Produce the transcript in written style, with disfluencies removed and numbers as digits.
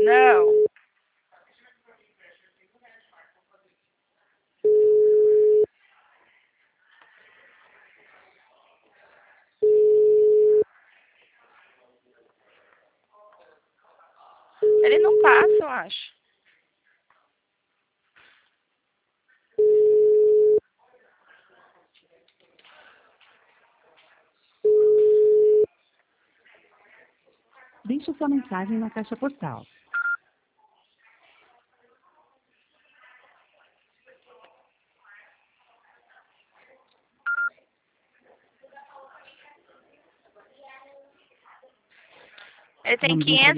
Não. Ele não passa, eu acho. Deixe sua mensagem na caixa postal. Ele tem Vamos 500